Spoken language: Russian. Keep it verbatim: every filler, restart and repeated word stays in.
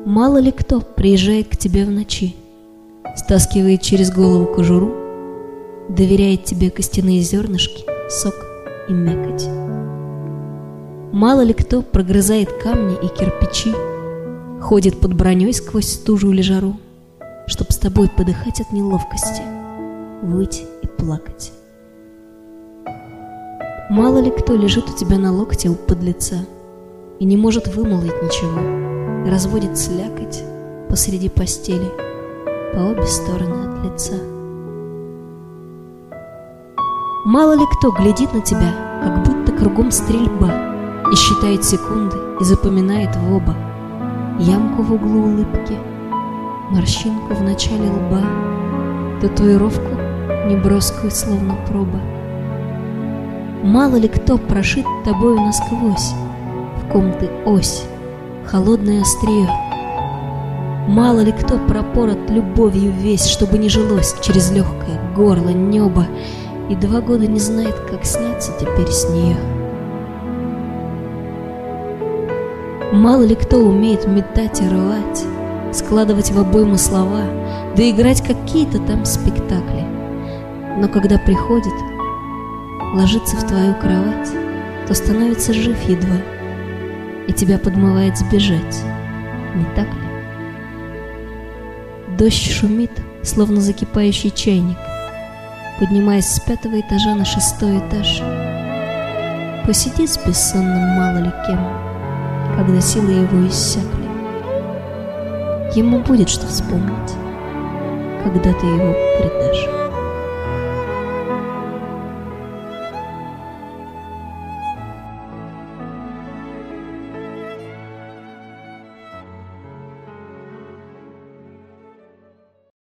Мало ли кто приезжает к тебе в ночи, стаскивает через голову кожуру, доверяет тебе костяные зернышки, сок и мякоть. Мало ли кто прогрызает камни и кирпичи, ходит под броней сквозь стужу или жару, чтоб с тобой подыхать от неловкости, выть и плакать. Мало ли кто лежит у тебя на локте у подлеца и не может вымолвить ничего, разводит слякоть посреди постели по обе стороны от лица. Мало ли кто глядит на тебя, как будто кругом стрельба, и считает секунды, и запоминает в оба ямку в углу улыбки, морщинку в начале лба, татуировку неброскую, словно проба. Мало ли кто прошит тобою насквозь, в ком ты ось, холодное острие. Мало ли кто пропорот любовью весь, чтобы не жилось через легкое горло небо, и два года не знает, как сняться теперь с нее. Мало ли кто умеет метать и рвать, складывать в обоймы слова, да играть какие-то там спектакли. Но когда приходит, ложится в твою кровать, то становится жив едва, и тебя подмывает сбежать, не так ли? Дождь шумит, словно закипающий чайник, поднимаясь с пятого этажа на шестой этаж. Посиди с бессонным мало ли кем, когда силы его иссякли. Ему будет что вспомнить, когда ты его предашь.